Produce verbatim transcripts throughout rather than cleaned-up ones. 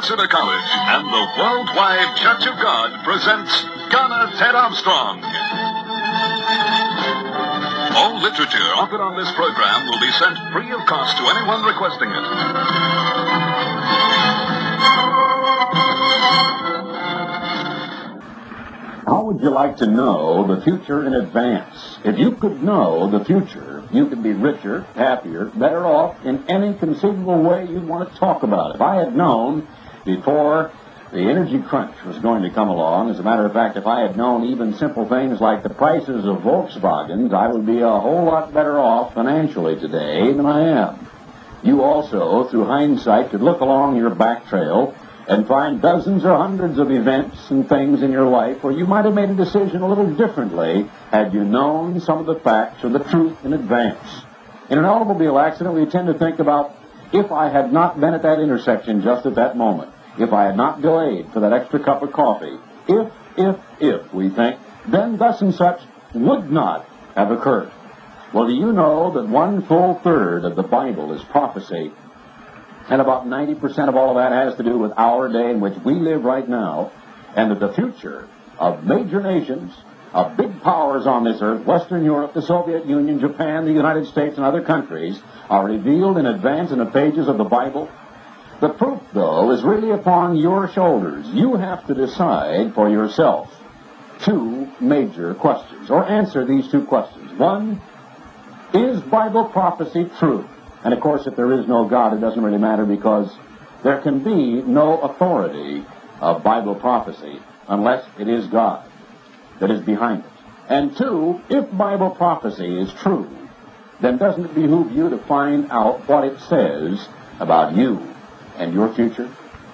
Ambassador College and the Worldwide Church of God presents Gunner Ted Armstrong. All literature offered on this program will be sent free of cost to anyone requesting it. How would you like to know the future in advance? If you could know the future, you could be richer, happier, better off in any conceivable way you'd want to talk about it. If I had known before the energy crunch was going to come along, as a matter of fact, if I had known even simple things like the prices of Volkswagens, I would be a whole lot better off financially today than I am. You also, through hindsight, could look along your back trail and find dozens or hundreds of events and things in your life where you might have made a decision a little differently had you known some of the facts or the truth in advance. In an automobile accident, we tend to think about, if I had not been at that intersection just at that moment, if I had not delayed for that extra cup of coffee, if, if, if, we think, then thus and such would not have occurred. Well, do you know that one full third of the Bible is prophecy? And about ninety percent of all of that has to do with our day in which we live right now, and that the future of major nations, of big powers on this earth, Western Europe, the Soviet Union, Japan, the United States, and other countries, are revealed in advance in the pages of the Bible. The proof, though, is really upon your shoulders. You have to decide for yourself two major questions, or answer these two questions. One, is Bible prophecy true? And, of course, if there is no God, it doesn't really matter, because there can be no authority of Bible prophecy unless it is God that is behind it. And two, if Bible prophecy is true, then doesn't it behoove you to find out what it says about you and your future?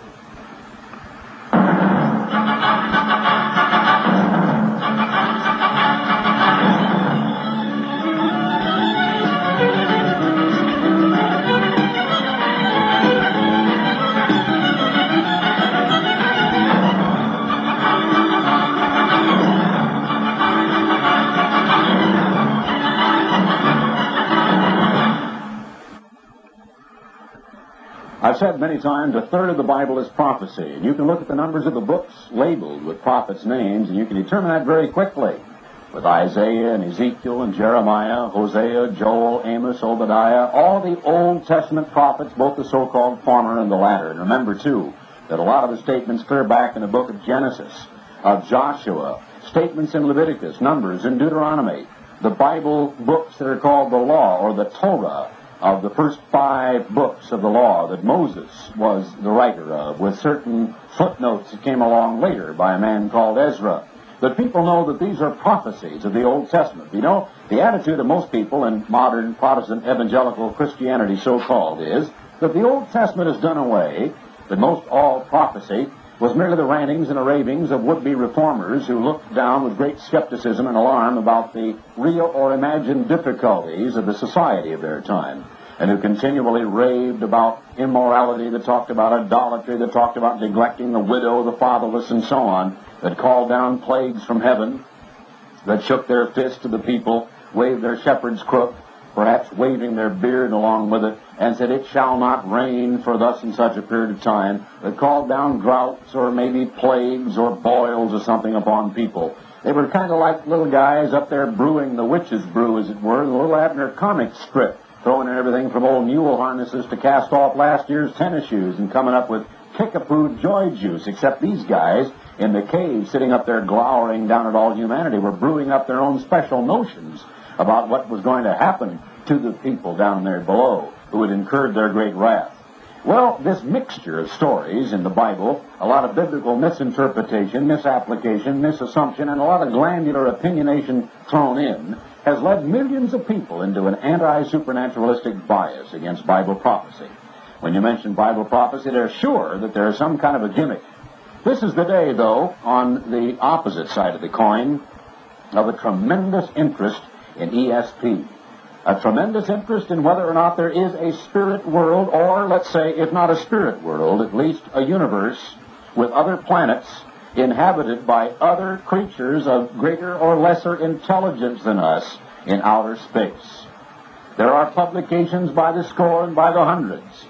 I've said many times a third of the Bible is prophecy, and you can look at the numbers of the books labeled with prophets' names, and you can determine that very quickly. With Isaiah and Ezekiel and Jeremiah, Hosea, Joel, Amos, Obadiah, all the Old Testament prophets, both the so-called former and the latter. And remember, too, that a lot of the statements clear back in the book of Genesis, of Joshua, statements in Leviticus, Numbers, and Deuteronomy, the Bible books that are called the Law, or the Torah, of the first five books of the law that Moses was the writer of, with certain footnotes that came along later by a man called Ezra. But people know that these are prophecies of the Old Testament. You know, the attitude of most people in modern Protestant evangelical Christianity, so-called, is that the Old Testament is done away, that most all prophecy was merely the rantings and the ravings of would-be reformers who looked down with great skepticism and alarm about the real or imagined difficulties of the society of their time, and who continually raved about immorality, that talked about idolatry, that talked about neglecting the widow, the fatherless, and so on, that called down plagues from heaven, that shook their fist to the people, waved their shepherd's crook, perhaps waving their beard along with it, and said, "It shall not rain for thus and such a period of time," that called down droughts or maybe plagues or boils or something upon people. They were kind of like little guys up there brewing the witch's brew, as it were, the little Abner comic strip, throwing in everything from old mule harnesses to cast off last year's tennis shoes and coming up with kickapoo joy juice, except these guys in the cave sitting up there glowering down at all humanity were brewing up their own special notions about what was going to happen to the people down there below who had incurred their great wrath. Well, this mixture of stories in the Bible, a lot of biblical misinterpretation, misapplication, misassumption, and a lot of glandular opinionation thrown in, has led millions of people into an anti-supernaturalistic bias against Bible prophecy. When you mention Bible prophecy, they're sure that there's some kind of a gimmick. This is the day, though, on the opposite side of the coin, of a tremendous interest in E S P. A tremendous interest in whether or not there is a spirit world, or, let's say, if not a spirit world, at least a universe with other planets inhabited by other creatures of greater or lesser intelligence than us in outer space. There are publications by the score and by the hundreds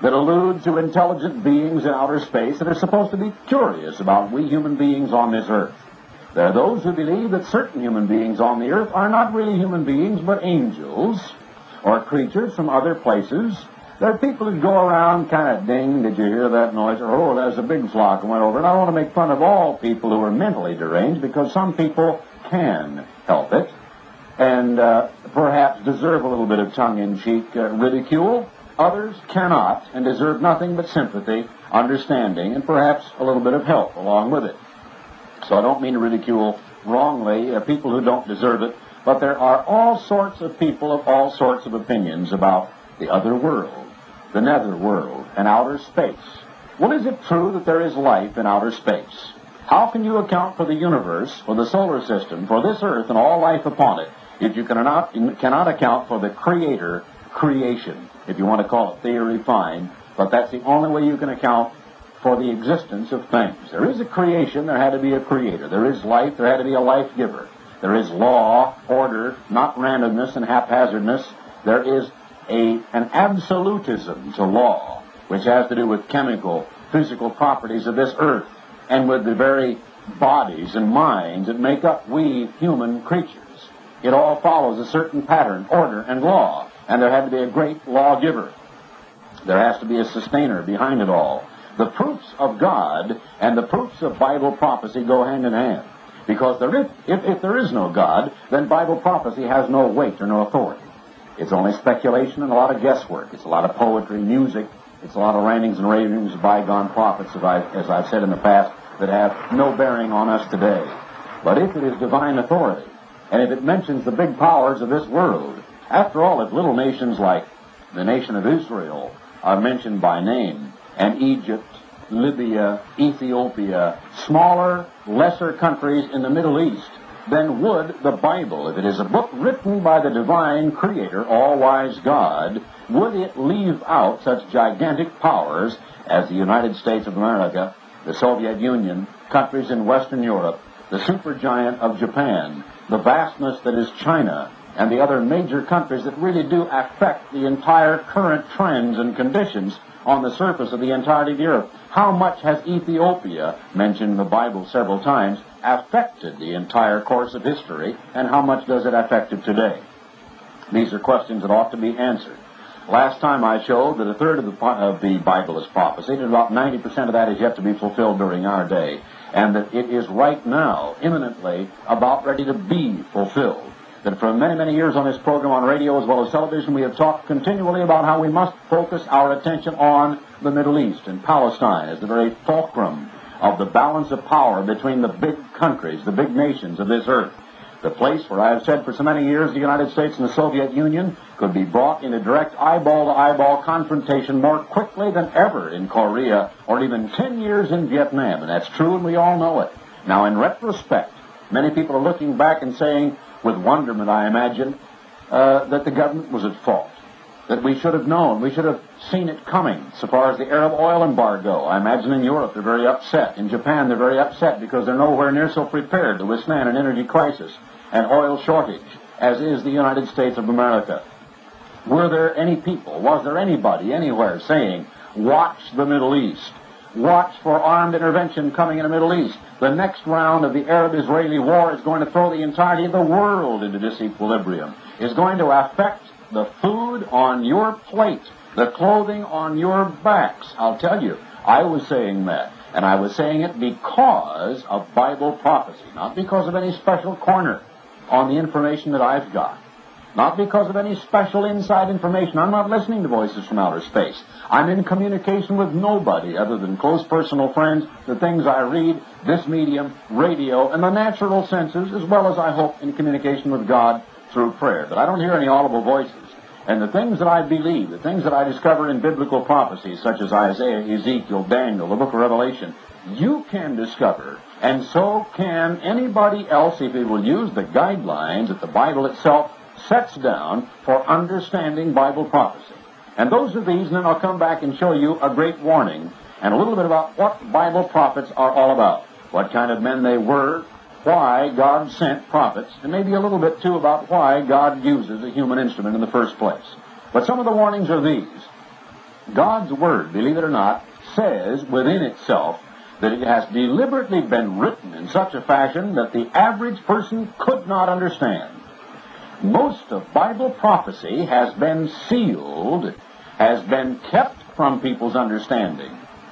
that allude to intelligent beings in outer space that are supposed to be curious about we human beings on this earth. There are those who believe that certain human beings on the earth are not really human beings, but angels or creatures from other places. There are people who go around kind of, ding, did you hear that noise? Or, oh, there's a big flock and went over. And I don't want to make fun of all people who are mentally deranged, because some people can help it and uh, perhaps deserve a little bit of tongue-in-cheek uh, ridicule. Others cannot and deserve nothing but sympathy, understanding, and perhaps a little bit of help along with it. So I don't mean to ridicule wrongly uh, people who don't deserve it, but there are all sorts of people of all sorts of opinions about the other world, the nether world, and outer space. Well, is it true that there is life in outer space? How can you account for the universe, for the solar system, for this earth and all life upon it, if you cannot, cannot account for the Creator creation? If you want to call it theory, fine, but that's the only way you can account for the existence of things. There is a creation, there had to be a creator. There is life, there had to be a life giver. There is law, order, not randomness and haphazardness. There is a, an absolutism to law, which has to do with chemical, physical properties of this earth, and with the very bodies and minds that make up we human creatures. It all follows a certain pattern, order, and law, and there had to be a great lawgiver. There has to be a sustainer behind it all. The proofs of God and the proofs of Bible prophecy go hand in hand, because there is, if, if there is no God, then Bible prophecy has no weight or no authority. It's only speculation and a lot of guesswork. It's a lot of poetry, music. It's a lot of rantings and ravings of bygone prophets, as I've, as I've said in the past, that have no bearing on us today. But if it is divine authority, and if it mentions the big powers of this world, after all, if little nations like the nation of Israel are mentioned by name, and Egypt, Libya, Ethiopia, smaller, lesser countries in the Middle East, then would the Bible, if it is a book written by the divine Creator, all-wise God, would it leave out such gigantic powers as the United States of America, the Soviet Union, countries in Western Europe, the supergiant of Japan, the vastness that is China, and the other major countries that really do affect the entire current trends and conditions on the surface of the entirety of the earth? How much has Ethiopia, mentioned in the Bible several times, affected the entire course of history, and how much does it affect it today? These are questions that ought to be answered. Last time I showed that a third of the, of the Bible is prophecy, and about ninety percent of that is yet to be fulfilled during our day, and that it is right now, imminently, about ready to be fulfilled. That for many, many years on this program, on radio as well as television, we have talked continually about how we must focus our attention on the Middle East and Palestine as the very fulcrum of the balance of power between the big countries, the big nations of this earth. The place where I have said for so many years the United States and the Soviet Union could be brought into direct eyeball-to-eyeball confrontation more quickly than ever in Korea, or even ten years in Vietnam. And that's true, and we all know it. Now, in retrospect, many people are looking back and saying, with wonderment, I imagine, uh, that the government was at fault, that we should have known, we should have seen it coming. So far as the Arab oil embargo, I imagine in Europe they're very upset. In Japan they're very upset because they're nowhere near so prepared to withstand an energy crisis and oil shortage as is the United States of America. Were there any people, was there anybody anywhere saying, watch the Middle East, watch for armed intervention coming in the Middle East? The next round of the Arab-Israeli war is going to throw the entirety of the world into disequilibrium. It's going to affect the food on your plate, the clothing on your backs. I'll tell you, I was saying that, and I was saying it because of Bible prophecy, not because of any special corner on the information that I've got, not because of any special inside information. I'm not listening to voices from outer space. I'm in communication with nobody other than close personal friends, the things I read, this medium, radio, and the natural senses, as well as, I hope, in communication with God through prayer. But I don't hear any audible voices. And the things that I believe, the things that I discover in biblical prophecies, such as Isaiah, Ezekiel, Daniel, the book of Revelation, you can discover, and so can anybody else if he will use the guidelines that the Bible itself sets down for understanding Bible prophecy. And those are these, and then I'll come back and show you a great warning and a little bit about what Bible prophets are all about, what kind of men they were, why God sent prophets, and maybe a little bit, too, about why God uses a human instrument in the first place. But some of the warnings are these. God's Word, believe it or not, says within itself that it has deliberately been written in such a fashion that the average person could not understand. Most of Bible prophecy has been sealed, has been kept from people's understanding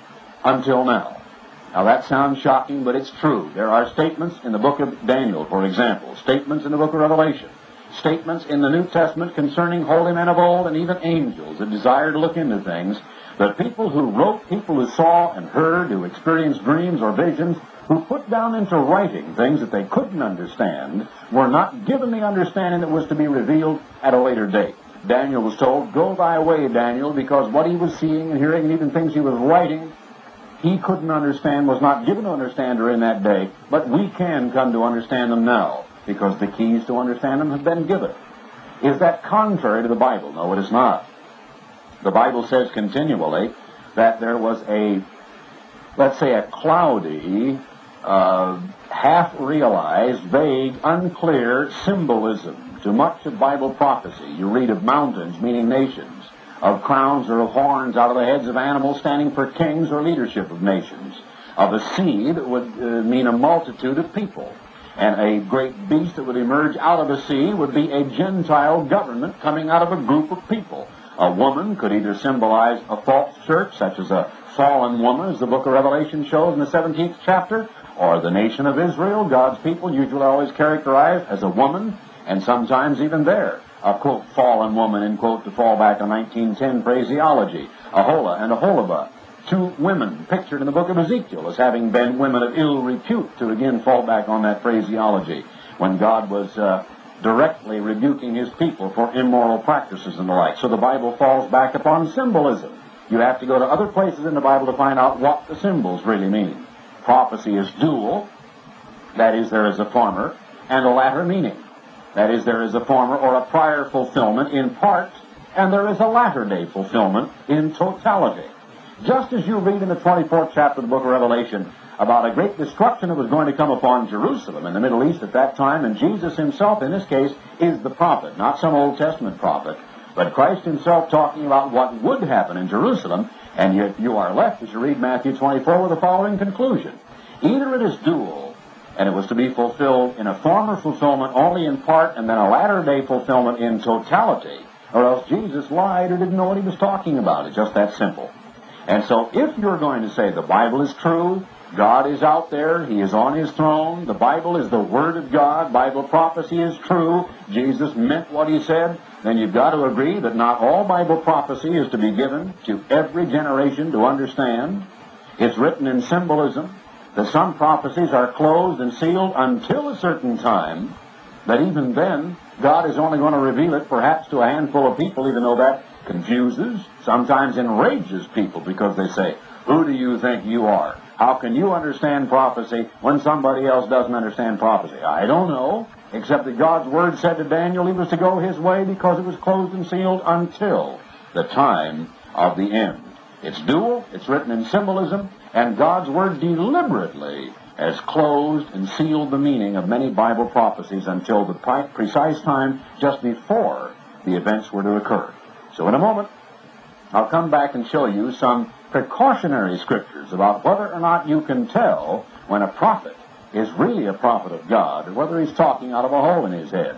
until now. Now that sounds shocking, but it's true. There are statements in the book of Daniel, for example, statements in the book of Revelation, statements in the New Testament concerning holy men of old and even angels that desire to look into things, that people who wrote, people who saw and heard, who experienced dreams or visions, who put down into writing things that they couldn't understand, were not given the understanding that was to be revealed at a later date. Daniel was told, "Go thy way, Daniel," because what he was seeing and hearing and even things he was writing, he couldn't understand, was not given to understand during that day, but we can come to understand them now, because the keys to understand them have been given. Is that contrary to the Bible? No, it is not. The Bible says continually that there was a, let's say, a cloudy, uh, half-realized, vague, unclear symbolism to much of Bible prophecy. You read of mountains, meaning nations, of crowns or of horns out of the heads of animals standing for kings or leadership of nations, of a sea that would uh, mean a multitude of people, and a great beast that would emerge out of the sea would be a Gentile government coming out of a group of people. A woman could either symbolize a false church, such as a fallen woman, as the book of Revelation shows in the seventeenth chapter, or the nation of Israel, God's people, usually always characterized as a woman, and sometimes even there, a, quote, fallen woman, end quote, to fall back on nineteen ten phraseology, Aholah and Aholibah, two women pictured in the book of Ezekiel as having been women of ill repute, to again fall back on that phraseology, when God was uh, directly rebuking his people for immoral practices and the like. So the Bible falls back upon symbolism. You have to go to other places in the Bible to find out what the symbols really mean. Prophecy is dual, that is, there is a former and a latter meaning. That is, there is a former or a prior fulfillment in part, and there is a latter-day fulfillment in totality. Just as you read in the twenty-fourth chapter of the book of Revelation about a great destruction that was going to come upon Jerusalem in the Middle East at that time, and Jesus himself, in this case, is the prophet, not some Old Testament prophet, but Christ himself talking about what would happen in Jerusalem, and yet you are left, as you read Matthew twenty-four, with the following conclusion. Either it is dual, and it was to be fulfilled in a former fulfillment only in part, and then a latter-day fulfillment in totality, or else Jesus lied or didn't know what he was talking about. It's just that simple. And so if you're going to say the Bible is true, God is out there, he is on his throne, the Bible is the Word of God, Bible prophecy is true, Jesus meant what he said, then you've got to agree that not all Bible prophecy is to be given to every generation to understand. It's written in symbolism, that some prophecies are closed and sealed until a certain time, that even then, God is only going to reveal it perhaps to a handful of people, even though that confuses, sometimes enrages people, because they say, "Who do you think you are? How can you understand prophecy when somebody else doesn't understand prophecy?" I don't know, except that God's Word said to Daniel he was to go his way because it was closed and sealed until the time of the end. It's dual, it's written in symbolism, and God's Word deliberately has closed and sealed the meaning of many Bible prophecies until the precise time just before the events were to occur. So in a moment, I'll come back and show you some precautionary scriptures about whether or not you can tell when a prophet is really a prophet of God, or whether he's talking out of a hole in his head.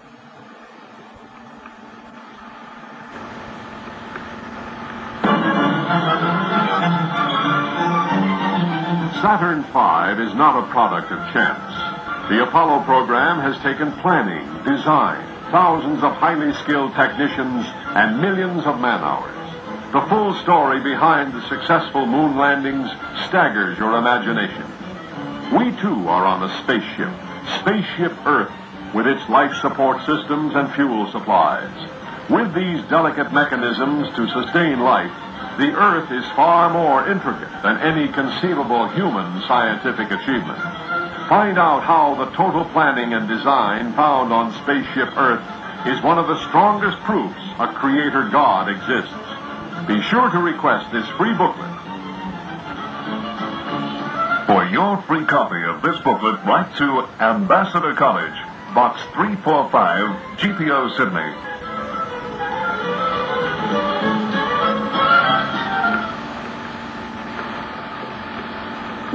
Saturn five is not a product of chance. The Apollo program has taken planning, design, thousands of highly skilled technicians, and millions of man-hours. The full story behind the successful moon landings staggers your imagination. We too are on a spaceship, Spaceship Earth, with its life support systems and fuel supplies. With these delicate mechanisms to sustain life, the Earth is far more intricate than any conceivable human scientific achievement. Find out how the total planning and design found on Spaceship Earth is one of the strongest proofs a creator God exists. Be sure to request this free booklet. For your free copy of this booklet, write to Ambassador College, Box three forty-five, G P O, Sydney.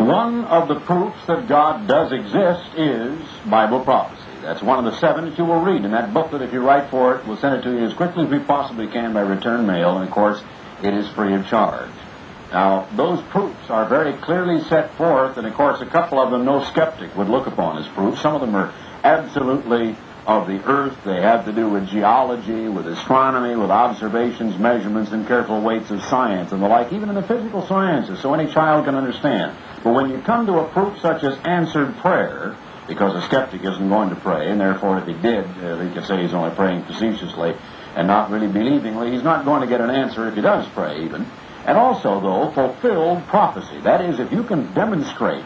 one of the proofs that God does exist is Bible prophecy. That's one of the seven that you will read in that booklet. If you write for it, we'll send it to you as quickly as we possibly can by return mail, and of course, it is free of charge. Now, those proofs are very clearly set forth, and of course, a couple of them no skeptic would look upon as proof. Some of them are absolutely of the earth. They have to do with geology, with astronomy, with observations, measurements, and careful weights of science and the like, even in the physical sciences, so any child can understand. But when you come to a proof such as answered prayer, because a skeptic isn't going to pray, and therefore if he did, uh, he could say he's only praying facetiously and not really believingly. He's not going to get an answer if he does pray, even. And also, though, fulfilled prophecy. That is, if you can demonstrate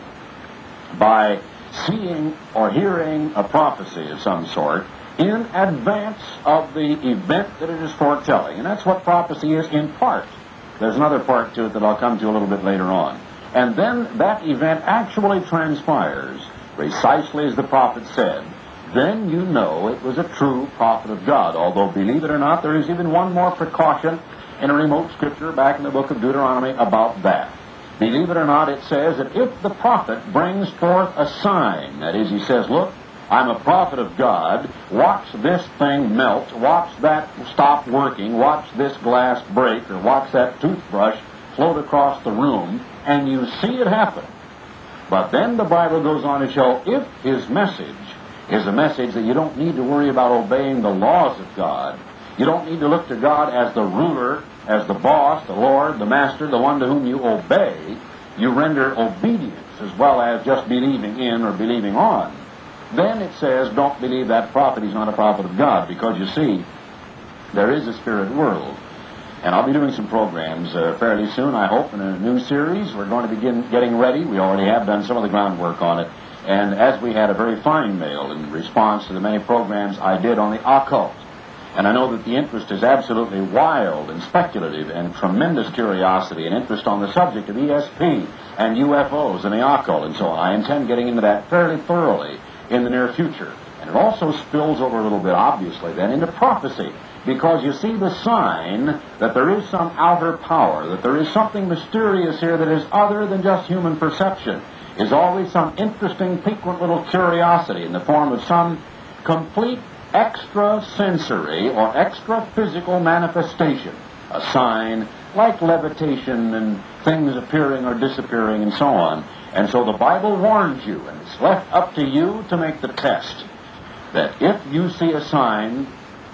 by seeing or hearing a prophecy of some sort in advance of the event that it is foretelling. And that's what prophecy is in part. There's another part to it that I'll come to a little bit later on. And then that event actually transpires precisely as the prophet said. Then you know it was a true prophet of God. Although, believe it or not, there is even one more precaution in a remote scripture back in the book of Deuteronomy about that. Believe it or not, it says that if the prophet brings forth a sign, that is, he says, look, I'm a prophet of God, watch this thing melt, watch that stop working, watch this glass break, or watch that toothbrush float across the room, and you see it happen. But then the Bible goes on to show if his message is a message that you don't need to worry about obeying the laws of God, you don't need to look to God as the ruler, as the boss, the Lord, the master, the one to whom you obey, you render obedience as well as just believing in or believing on, then it says don't believe that prophet. He's not a prophet of God, because you see, there is a spirit world. And I'll be doing some programs uh, fairly soon, I hope, in a new series. We're going to begin getting ready. We already have done some of the groundwork on it. And as we had a very fine mail in response to the many programs I did on the occult, and I know that the interest is absolutely wild and speculative and tremendous curiosity and interest on the subject of E S P and U F Os and the occult and so on. I intend getting into that fairly thoroughly in the near future. And it also spills over a little bit, obviously, then into prophecy. Because you see the sign that there is some outer power, that there is something mysterious here that is other than just human perception, is always some interesting, piquant little curiosity in the form of some complete extrasensory or extra-physical manifestation, a sign like levitation and things appearing or disappearing and so on. And so the Bible warns you, and it's left up to you to make the test, that if you see a sign,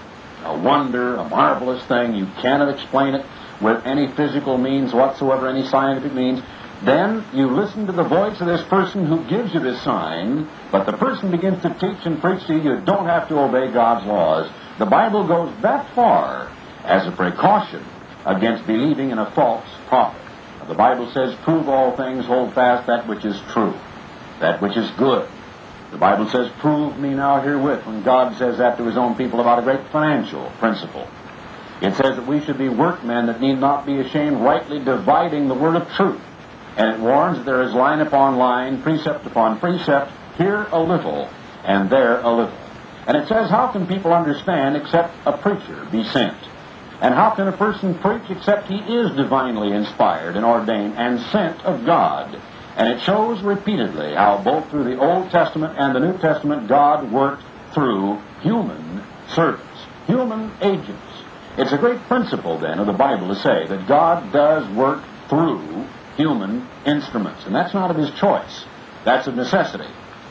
a wonder, a marvelous thing, you cannot explain it with any physical means whatsoever, any scientific means, then you listen to the voice of this person who gives you this sign, but the person begins to teach and preach to you, you don't have to obey God's laws. The Bible goes that far as a precaution against believing in a false prophet. The Bible says, prove all things, hold fast that which is true, that which is good. The Bible says, prove me now herewith, when God says that to his own people about a great financial principle. It says that we should be workmen that need not be ashamed, rightly dividing the word of truth. And it warns that there is line upon line, precept upon precept, here a little, and there a little. And it says, how can people understand except a preacher be sent? And how can a person preach except he is divinely inspired and ordained and sent of God? And it shows repeatedly how both through the Old Testament and the New Testament God worked through human servants, human agents. It's a great principle, then, of the Bible to say that God does work through human instruments. And that's not of his choice. That's of necessity.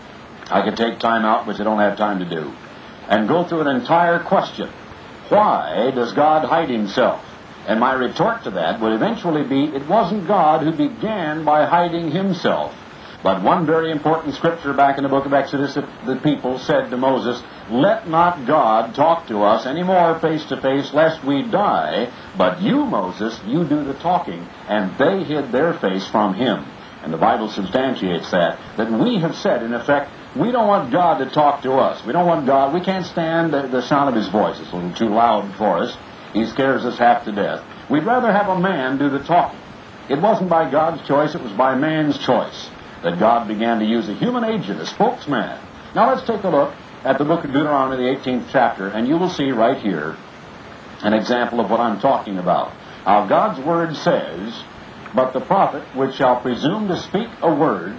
I could take time out, which I don't have time to do, and go through an entire question. Why does God hide himself? And my retort to that would eventually be, it wasn't God who began by hiding himself. But one very important scripture back in the book of Exodus, the people said to Moses, let not God talk to us any more face to face, lest we die. But you, Moses, you do the talking. And they hid their face from him. And the Bible substantiates that. That we have said, in effect, we don't want God to talk to us. We don't want God. We can't stand the, the sound of his voice. It's a little too loud for us. He scares us half to death. We'd rather have a man do the talking. It wasn't by God's choice. It was by man's choice that God began to use a human agent, a spokesman. Now let's take a look at the book of Deuteronomy, the eighteenth chapter, and you will see right here an example of what I'm talking about. How God's Word says But the prophet which shall presume to speak a word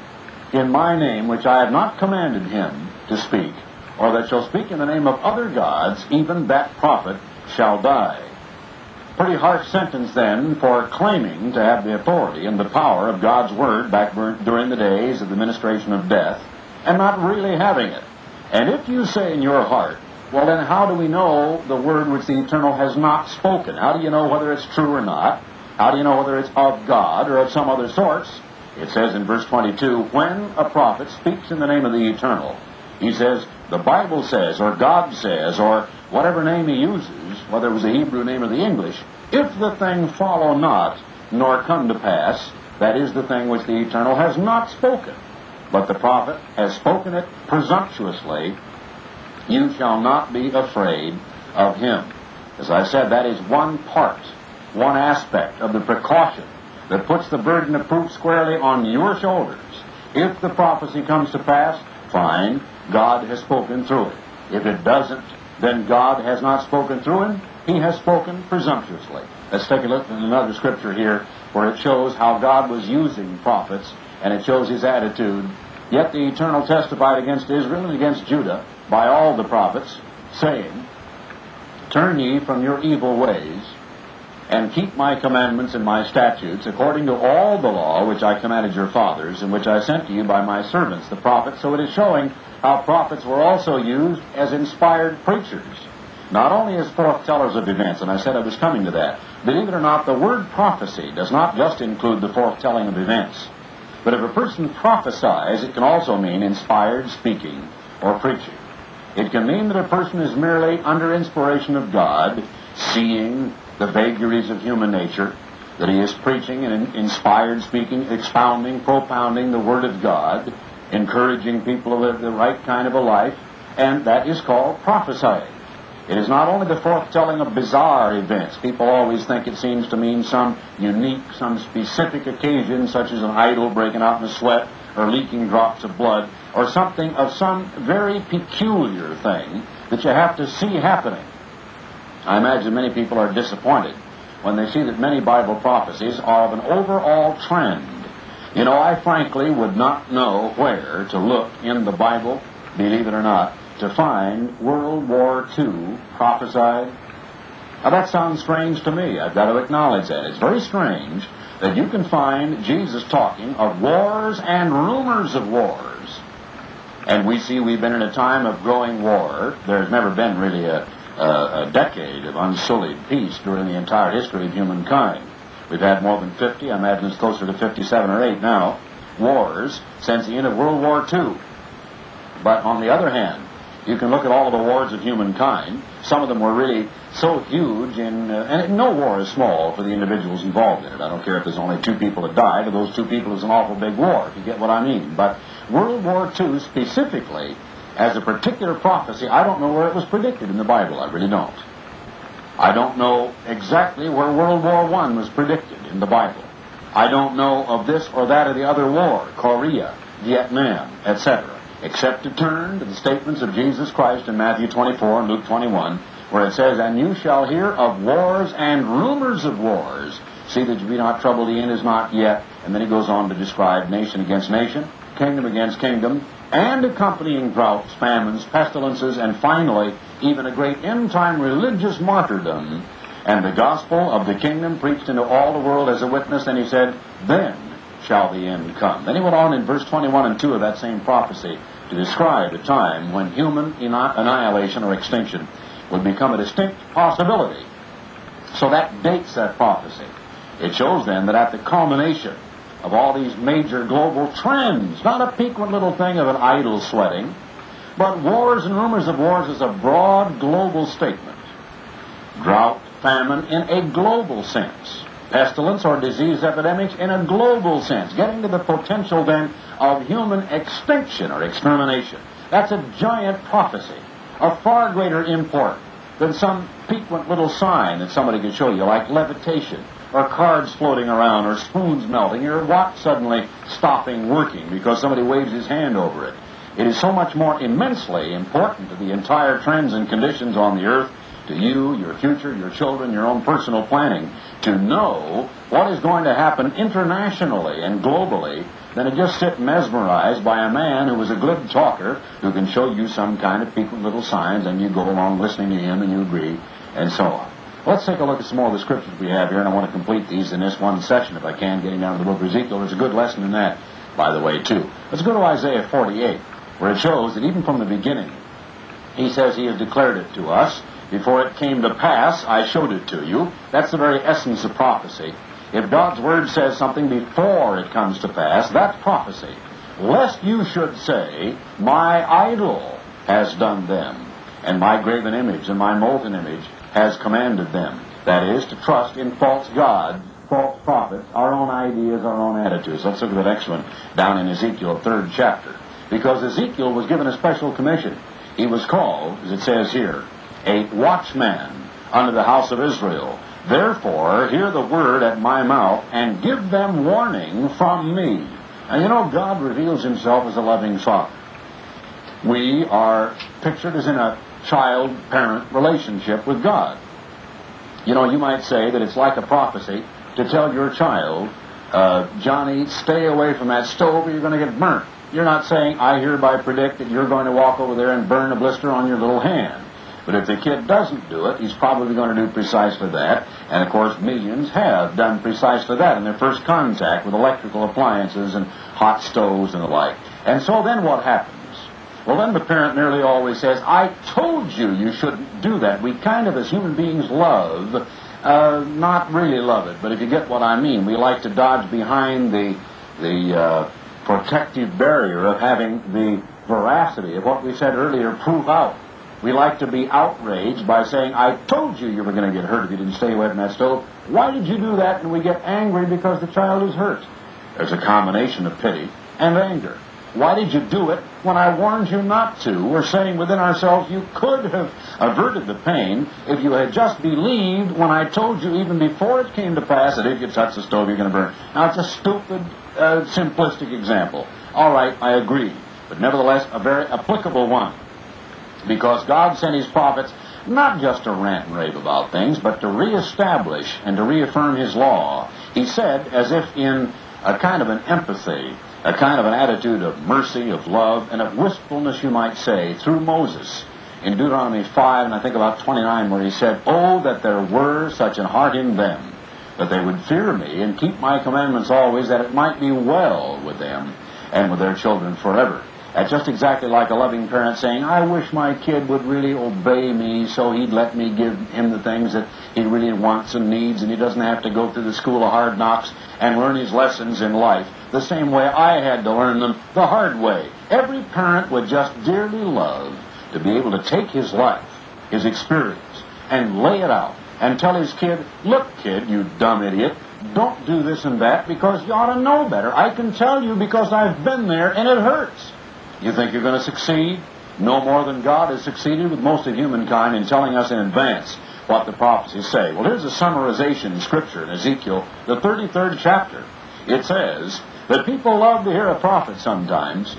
in my name, which I have not commanded him to speak, or that shall speak in the name of other gods, even that prophet shall die. Pretty harsh sentence, then, for claiming to have the authority and the power of God's Word back during the days of the ministration of death, and not really having it. And if you say in your heart, well, then how do we know the Word which the Eternal has not spoken? How do you know whether it's true or not? How do you know whether it's of God or of some other source? It says in verse twenty-two, when a prophet speaks in the name of the Eternal, he says, the Bible says, or God says, or whatever name he uses, whether it was the Hebrew name or the English, if the thing follow not, nor come to pass, that is the thing which the Eternal has not spoken, but the prophet has spoken it presumptuously, you shall not be afraid of him. As I said, that is one part, one aspect of the precaution that puts the burden of proof squarely on your shoulders. If the prophecy comes to pass, fine, God has spoken through it. If it doesn't, then God has not spoken through him. He has spoken presumptuously. Let's take a look at another scripture here where it shows how God was using prophets, and it shows his attitude. Yet the Eternal testified against Israel and against Judah by all the prophets, saying, turn ye from your evil ways, and keep my commandments and my statutes, according to all the law which I commanded your fathers, and which I sent to you by my servants, the prophets. So it is showing how prophets were also used as inspired preachers, not only as foretellers of events, and I said I was coming to that. Believe it or not, the word prophecy does not just include the foretelling of events. But if a person prophesies, it can also mean inspired speaking or preaching. It can mean that a person is merely under inspiration of God, seeing the vagaries of human nature, that he is preaching and inspired speaking, expounding, propounding the Word of God, encouraging people to live the right kind of a life, and that is called prophesying. It is not only the foretelling of bizarre events. People always think it seems to mean some unique, some specific occasion, such as an idol breaking out in a sweat, or leaking drops of blood, or something of some very peculiar thing that you have to see happening. I imagine many people are disappointed when they see that many Bible prophecies are of an overall trend. You know, I frankly would not know where to look in the Bible, believe it or not, to find World War Two prophesied. Now that sounds strange to me. I've got to acknowledge that. It's very strange that you can find Jesus talking of wars and rumors of wars. And we see we've been in a time of growing war. There's never been really a, a, a decade of unsullied peace during the entire history of humankind. We've had more than fifty, I imagine it's closer to fifty-seven or eight now, wars since the end of World War Two. But on the other hand, you can look at all of the wars of humankind. Some of them were really so huge, in, uh, and no war is small for the individuals involved in it. I don't care if there's only two people that died, or those two people is an awful big war, if you get what I mean. But World War Two specifically, as a particular prophecy, I don't know where it was predicted in the Bible. I really don't. I don't know exactly where World War One was predicted in the Bible. I don't know of this or that or the other war, Korea, Vietnam, et cetera, except to turn to the statements of Jesus Christ in Matthew twenty-four and Luke twenty-one, where it says, and you shall hear of wars and rumors of wars. See that you be not troubled, the end is not yet. And then he goes on to describe nation against nation, kingdom against kingdom, and accompanying droughts, famines, pestilences, and finally, even a great end-time religious martyrdom, and the gospel of the kingdom preached into all the world as a witness. And he said, then shall the end come. Then he went on in verse twenty-one and two of that same prophecy to describe a time when human annihilation or extinction would become a distinct possibility. So that dates that prophecy. It shows then that at the culmination of all these major global trends, not a piquant little thing of an idol sweating, but wars and rumors of wars is a broad global statement. Drought, famine in a global sense. Pestilence or disease epidemics in a global sense. Getting to the potential then of human extinction or extermination. That's a giant prophecy of far greater import than some piquant little sign that somebody could show you, like levitation, or cards floating around, or spoons melting, or watch suddenly stopping working because somebody waves his hand over it. It is so much more immensely important to the entire trends and conditions on the earth, to you, your future, your children, your own personal planning, to know what is going to happen internationally and globally than to just sit mesmerized by a man who is a glib talker who can show you some kind of piquant little signs, and you go along listening to him and you agree, and so on. Let's take a look at some more of the scriptures we have here, and I want to complete these in this one session if I can, getting down to the book of Ezekiel. There's a good lesson in that, by the way, too. Let's go to Isaiah forty-eight, where it shows that even from the beginning, he says he has declared it to us. Before it came to pass, I showed it to you. That's the very essence of prophecy. If God's word says something before it comes to pass, that's prophecy. Lest you should say, my idol has done them, and my graven image and my molten image has commanded them. That is, to trust in false gods, false prophets, our own ideas, our own attitudes. Let's look at the next one down in Ezekiel, third chapter. Because Ezekiel was given a special commission. He was called, as it says here, a watchman unto the house of Israel. Therefore, hear the word at my mouth, and give them warning from me. Now, you know, God reveals himself as a loving father. We are pictured as in a child-parent relationship with God. You know, you might say that it's like a prophecy to tell your child, uh, Johnny, stay away from that stove or you're going to get burnt. You're not saying, I hereby predict that you're going to walk over there and burn a blister on your little hand. But if the kid doesn't do it, he's probably going to do precisely that. And, of course, millions have done precisely that in their first contact with electrical appliances and hot stoves and the like. And so then what happens? Well, then the parent nearly always says, I told you you shouldn't do that. We kind of, as human beings, love, uh, not really love it, but if you get what I mean, we like to dodge behind the, the uh, protective barrier of having the veracity of what we said earlier prove out. We like to be outraged by saying, I told you you were going to get hurt if you didn't stay away from that stove. Why did you do that? And we get angry because the child is hurt. There's a combination of pity and anger. Why did you do it when I warned you not to? We're saying within ourselves, you could have averted the pain if you had just believed when I told you even before it came to pass that if you touch the stove, you're going to burn. Now, it's a stupid, uh, simplistic example. All right, I agree. But nevertheless, a very applicable one. Because God sent his prophets not just to rant and rave about things, but to reestablish and to reaffirm his law. He said, as if in a kind of an empathy, a kind of an attitude of mercy, of love, and of wistfulness, you might say, through Moses, in Deuteronomy five, and I think about twenty-nine, where he said, oh, that there were such an heart in them, that they would fear me and keep my commandments always, that it might be well with them and with their children forever. That's just exactly like a loving parent saying, I wish my kid would really obey me so he'd let me give him the things that he really wants and needs, and he doesn't have to go through the school of hard knocks and learn his lessons in life the same way I had to learn them the hard way. Every parent would just dearly love to be able to take his life, his experience, and lay it out and tell his kid, look, kid, you dumb idiot, don't do this and that because you ought to know better. I can tell you because I've been there and it hurts. You think you're going to succeed? No more than God has succeeded with most of humankind in telling us in advance what the prophecies say. Well, here's a summarization in Scripture in Ezekiel, the thirty-third chapter. It says that people love to hear a prophet sometimes.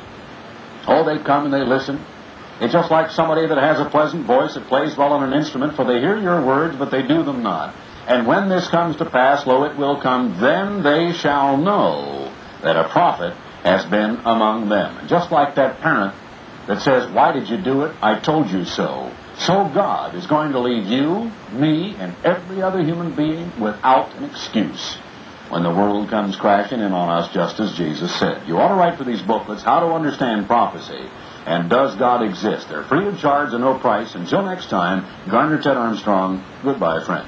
Oh, they come and they listen. It's just like somebody that has a pleasant voice that plays well on an instrument, for they hear your words, but they do them not. And when this comes to pass, lo, it will come, then they shall know that a prophet has been among them. Just like that parent that says, why did you do it? I told you so. So God is going to leave you, me, and every other human being without an excuse when the world comes crashing in on us, just as Jesus said. You ought to write for these booklets, How to Understand Prophecy, and Does God Exist? They're free of charge and no price. Until next time, Gardner Ted Armstrong, goodbye, friends.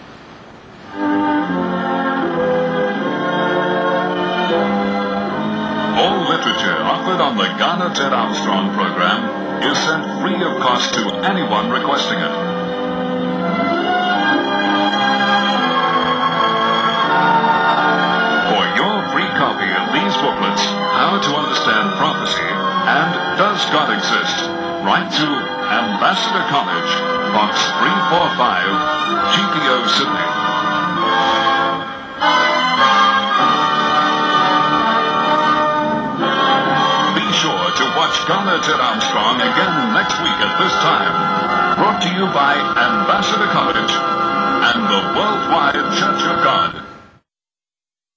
All literature offered on the Garner Ted Armstrong program is sent free of cost to anyone requesting it. For your free copy of these booklets, How to Understand Prophecy and Does God Exist? Write to Ambassador College, Box three forty-five, G P O, Sydney. Watch Garner Ted Armstrong again next week at this time. Brought to you by Ambassador College and the Worldwide Church of God.